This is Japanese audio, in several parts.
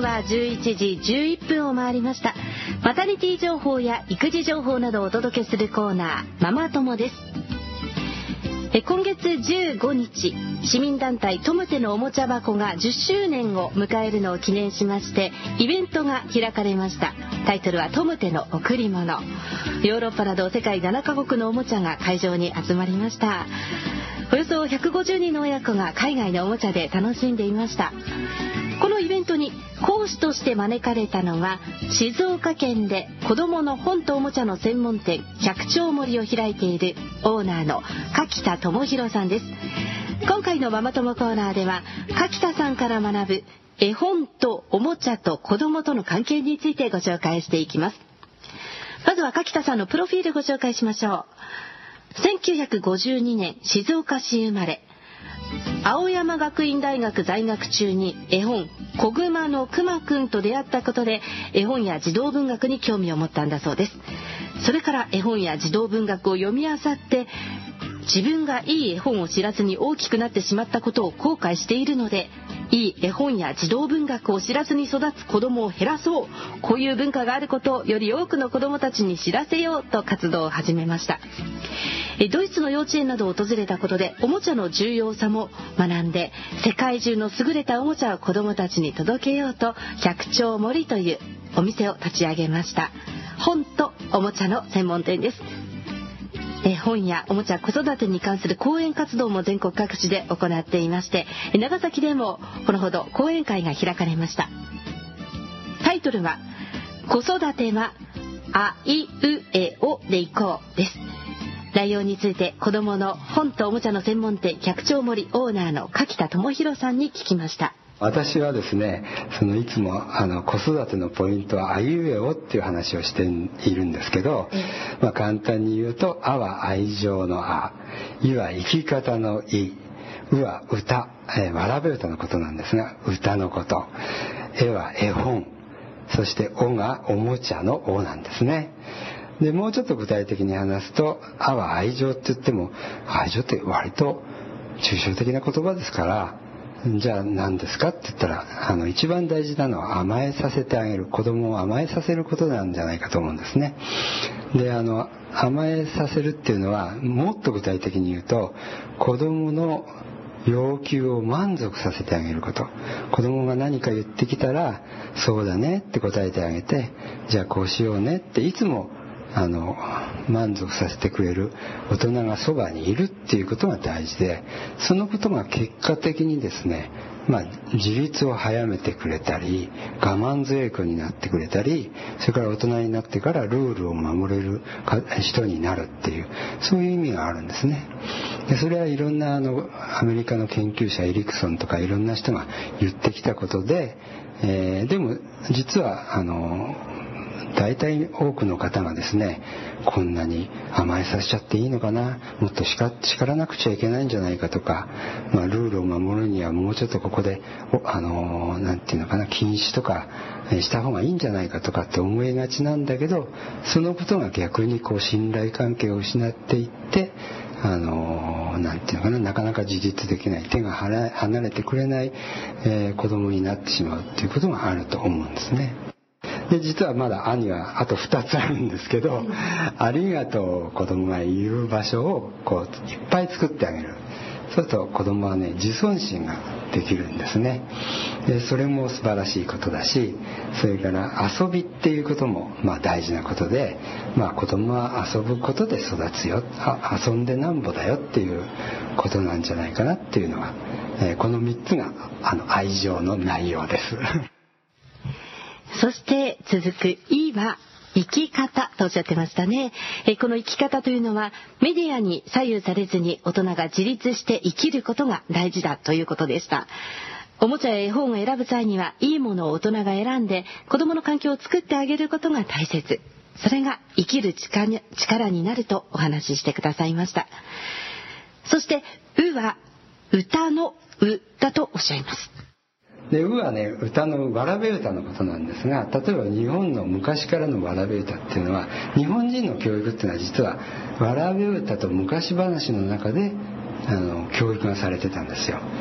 は11時11分を回りました。マタニティ情報や育児情報などをお届けするコーナー、ママ友です。今月15日、市民団体トムテのおもちゃ箱が10周年を迎えるのを記念しまして、イベントが開かれました。タイトルはトムテの贈り物。ヨーロッパなど世界7カ国のおもちゃが会場に集まりました。およそ150人の親子が海外のおもちゃで楽しんでいました。このイベントに講師として招かれたのは、静岡県で子どもの本とおもちゃの専門店百丁森を開いているオーナーの柿田智博さんです。今回のママ友コーナーでは、柿田さんから学ぶ絵本とおもちゃと子どもとの関係についてご紹介していきます。まずは柿田さんのプロフィールご紹介しましょう。1952年静岡市生まれ。青山学院大学在学中に絵本小熊のくまくんと出会ったことで、絵本や児童文学に興味を持ったんだそうです。それから絵本や児童文学を読み漁って、自分がいい絵本を知らずに大きくなってしまったことを後悔しているので、いい絵本や児童文学を知らずに育つ子どもを減らそう、こういう文化があることをより多くの子どもたちに知らせようと活動を始めました。ドイツの幼稚園などを訪れたことで、おもちゃの重要さも学んで、世界中の優れたおもちゃを子どもたちに届けようと、百丁森というお店を立ち上げました。本とおもちゃの専門店です。本やおもちゃ、子育てに関する講演活動も全国各地で行っていまして、長崎でもこのほど講演会が開かれました。タイトルは、子育てはあいうえおでいこうです。内容について、子どもの本とおもちゃの専門店百丁森オーナーの柿田智博さんに聞きました。 私はですね、いつも子育てのポイントはあいうえおっていう話をしているんですけど、簡単に言うと、あは愛情のあ、いは生き方のい、うは歌、わらべ歌のことなんですが、歌のこと、えは絵本、そしておがおもちゃのおなんですね。でもうちょっと具体的に話すと、あは愛情って言っても、愛情って割と抽象的な言葉ですから、じゃあ何ですかって言ったら、一番大事なのは甘えさせてあげる、子供を甘えさせることなんじゃないかと思うんですね。で、甘えさせるっていうのは、もっと具体的に言うと、子供の要求を満足させてあげること。子供が何か言ってきたら、そうだねって答えてあげて、じゃあこうしようねっていつも満足させてくれる大人がそばにいるっていうことが大事で、そのことが結果的にですね、自立を早めてくれたり、我慢強い子になってくれたり、それから大人になってからルールを守れる人になるっていう、そういう意味があるんですね。でそれはいろんなアメリカの研究者エリクソンとかいろんな人が言ってきたことで、でも実は大体多くの方がですね、こんなに甘えさせちゃっていいのかな、もっと叱らなくちゃいけないんじゃないかとか、ルールを守るにはもうちょっとここでなんていうのかな、禁止とかした方がいいんじゃないかとかって思いがちなんだけど、そのことが逆に信頼関係を失っていって、なんていうのかな、なかなか自立できない、手が離れてくれない、子供になってしまうっていうことがあると思うんですね。で実はまだ兄はあと2つあるんですけど、ありがとう子供が言う場所をいっぱい作ってあげる。そうすると子供はね、自尊心ができるんですね。でそれも素晴らしいことだし、それから遊びっていうことも大事なことで、子供は遊ぶことで育つよ、遊んでなんぼだよっていうことなんじゃないかなっていうのは、この3つが愛情の内容です。 そして続くいは生き方とおっしゃってましたね。この生き方というのは、メディアに左右されずに大人が自立して生きることが大事だということでした。おもちゃや絵本を選ぶ際には、いいものを大人が選んで子どもの環境を作ってあげることが大切。それが生きる力になるとお話ししてくださいました。そしてうは歌のうだとおっしゃいます。 でうはね、歌のわらべ歌のことなんですが、例えば日本の昔からのわらべ歌っていうのは、日本人の教育っていうのは実はわらべ歌と昔話の中で教育がされてたんですよ。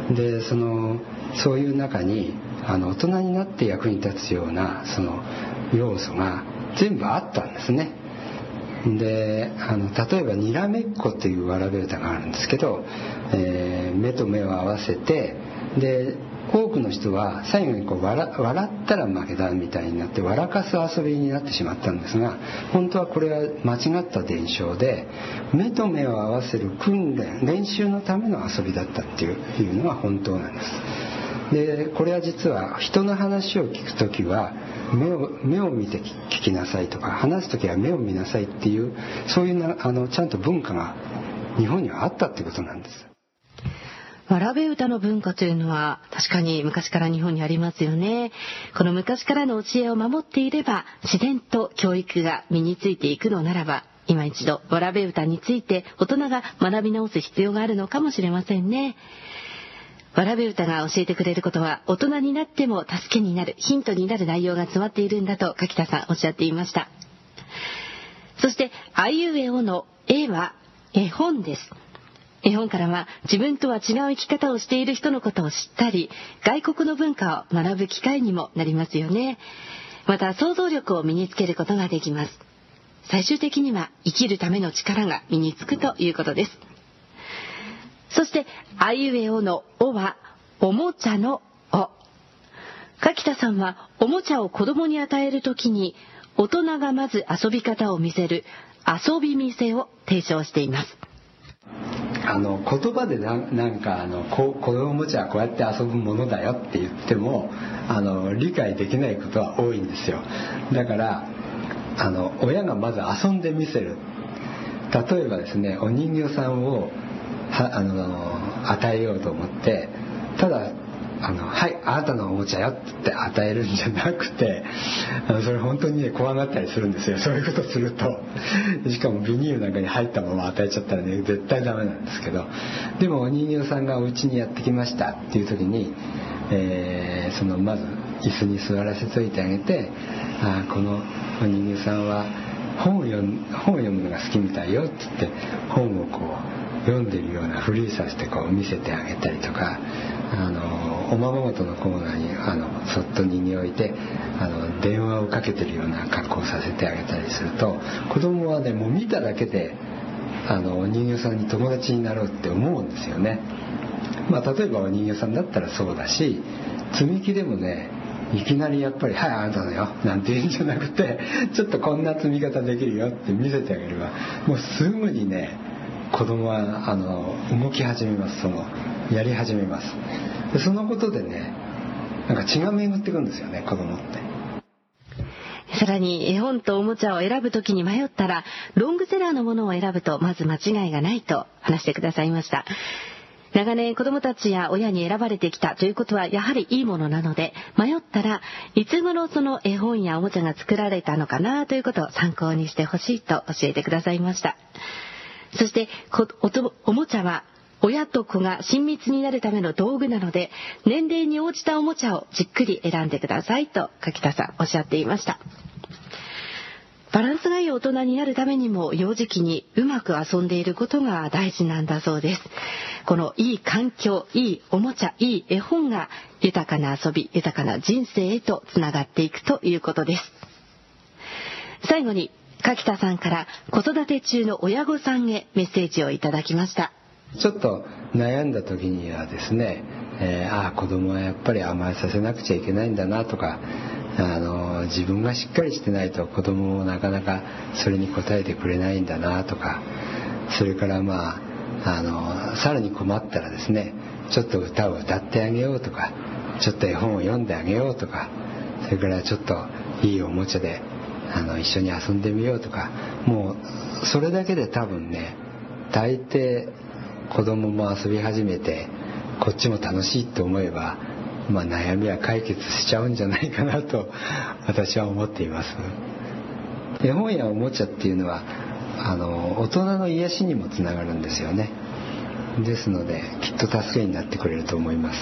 でそういう中に大人になって役に立つようなその要素が全部あったんですね。で例えばにらめっこっていうわらべ歌があるんですけど、目と目を合わせて、で多くの人は最後に笑ったら負けだみたいになって笑かす遊びになってしまったんですが、本当はこれは間違った伝承で、目と目を合わせる練習のための遊びだったっていうのが本当なんです。でこれは実は人の話を聞くときは目を見て聞きなさいとか、話すときは目を見なさいっていう、そういうちゃんと文化が日本にはあったってことなんです。 わらべ歌の文化というのは確かに昔から日本にありますよね。この昔からの教えを守っていれば自然と教育が身についていくのならば、今一度わらべ歌について大人が学び直す必要があるのかもしれませんね。わらべ歌が教えてくれることは大人になっても助けになる、ヒントになる内容が詰まっているんだと柿田さんおっしゃっていました。そしてあいうえおの絵は絵本です。絵本からは自分とは違う生き方をしている人のことを知ったり、外国の文化を学ぶ機会にもなりますよね。また想像力を身につけることができます。最終的には生きるための力が身につくということです。そしてあいうえおのおはおもちゃのお。柿田さんはおもちゃを子供に与えるときに大人がまず遊び方を見せる遊び見せを提唱しています。 言葉でなんかこのおもちゃはこうやって遊ぶものだよって言っても理解できないことは多いんですよ。だから親がまず遊んでみせる。例えばですね、お人形さんを与えようと思って、ただはい、あなたのおもちゃよって与えるんじゃなくて、それ本当にね怖がったりするんですよ。そういうことすると、しかもビニールなんかに入ったまま与えちゃったらね絶対ダメなんですけど、でもお人形さんがお家にやってきましたっていう時に、まず椅子に座らせといてあげて、このお人形さんは本を読むのが好きみたいよって言って、本を読んでるようなふりさせて見せてあげたりとか、おままごとのコーナーにそっと人形を置いて電話をかけてるような格好をさせてあげたりすると、子供はねもう見ただけでお人形さんに友達になろうって思うんですよね。例えばお人形さんだったらそうだし、積み木でもねいきなりやっぱりはいあなたのよなんて言うんじゃなくて、ちょっとこんな積み方できるよって見せてあげれば、もうすぐにね子供は動き始めます。やり始めます。でそのことでねなんか血が巡ってくるんですよね、子供って。 さらに絵本とおもちゃを選ぶときに迷ったらロングセラーのものを選ぶとまず間違いがないと話してくださいました。長年子どもたちや親に選ばれてきたということはやはりいいものなので、迷ったらいつ頃その絵本やおもちゃが作られたのかなということを参考にしてほしいと教えてくださいました。そしておもちゃは親と子が親密になるための道具なので、年齢に応じたおもちゃをじっくり選んでくださいと柿田さんおっしゃっていました。バランスがいい大人になるためにも幼児期にうまく遊んでいることが大事なんだそうです。このいい環境、いいおもちゃ、いい絵本が豊かな遊び、豊かな人生へとつながっていくということです。最後に柿田さんから子育て中の親御さんへメッセージをいただきました。 ちょっと悩んだ時にはですね、子供はやっぱり甘えさせなくちゃいけないんだなとか、自分がしっかりしてないと子供もなかなかそれに応えてくれないんだなとか、それからさらに困ったらですね、ちょっと歌を歌ってあげようとか、ちょっと絵本を読んであげようとか、それからちょっといいおもちゃで一緒に遊んでみようとか、もうそれだけで多分ね大抵子供も遊び始めて、こっちも楽しいと思えば、悩みは解決しちゃうんじゃないかなと私は思っています。絵本やおもちゃっていうのは大人の癒しにもつながるんですよね。ですのできっと助けになってくれると思います。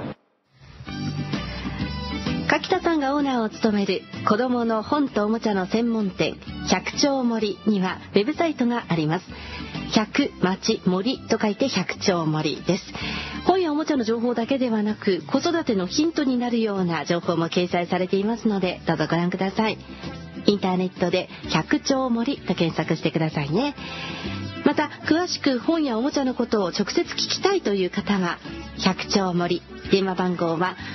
柿田さんがオーナーを務める子どもの本とおもちゃの専門店百丁森にはウェブサイトがあります。百町森と書いて百丁森です。本やおももちゃの情報だけではなく、子育てのヒントになるような情報も掲載されていますので、どうぞご覧ください。インターネットで100兆森と検索してくださいね。また詳しく本やおもちゃのことを直接聞きたいという方は100兆森、電話番号は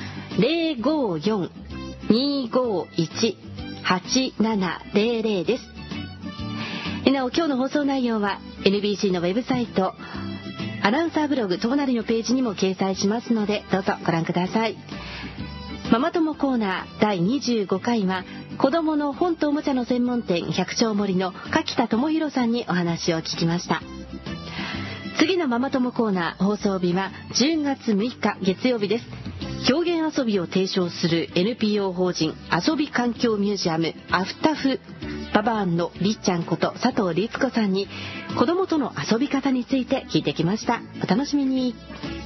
054-251-8700 です。なお今日の放送内容は NBC のウェブサイトアナウンサーブログともなりのページにも掲載しますので、どうぞご覧ください。ママ友コーナー第25回は子どもの本とおもちゃの専門店100兆森の柿田智博さんにお話を聞きました。次のママ友コーナー放送日は10月6日月曜日です。表現遊びを提唱する NPO 法人遊び環境ミュージアムアフタフババーンのりっちゃんこと佐藤律子さんに子どもとの遊び方について聞いてきました。お楽しみに。